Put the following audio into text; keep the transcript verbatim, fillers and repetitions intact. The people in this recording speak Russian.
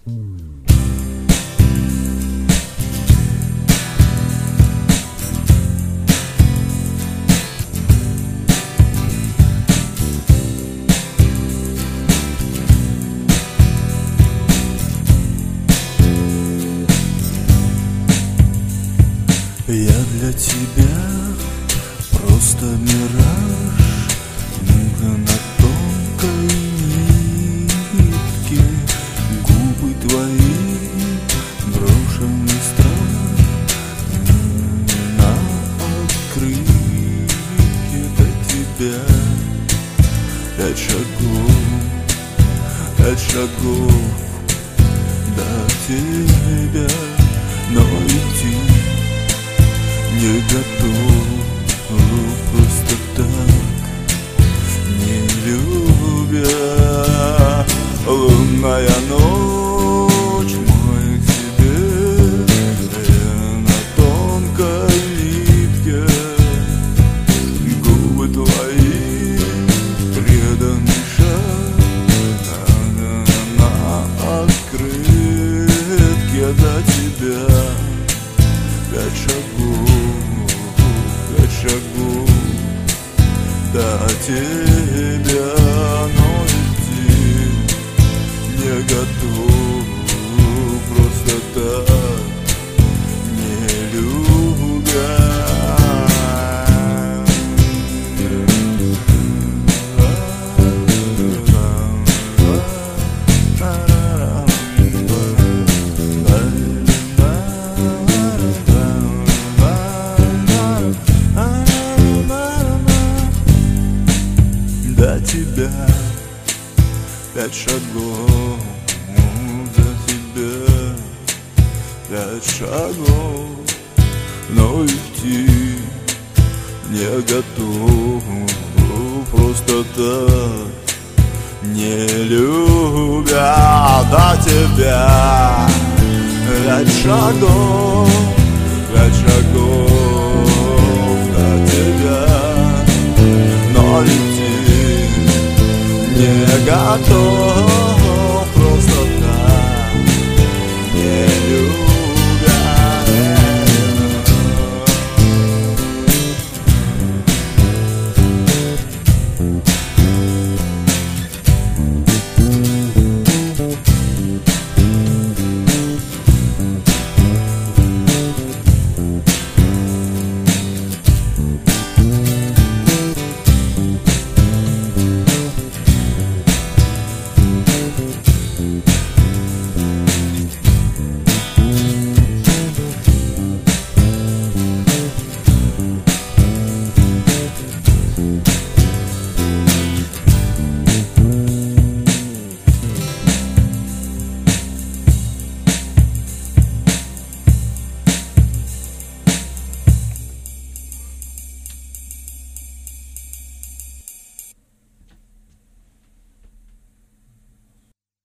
Я для тебя просто мираж, муха на тонкой нитке, губы твои, брошенный страх на открытке. До тебя пять шагов, пять шагов до тебя, но идти не готов, просто так, не любя. Лунная ночь, мой к тебе, на тонкой нитке, губы твои, преданный шаг на открытке. До тебя пять шагов, пять шагов до тебя, но идти не готов, просто так, не любя. До тебя пять шагов, до тебя пять шагов, но идти не готов, просто так, не любя. До тебя пять шагов, пять шагов до тебя, но идти не готов.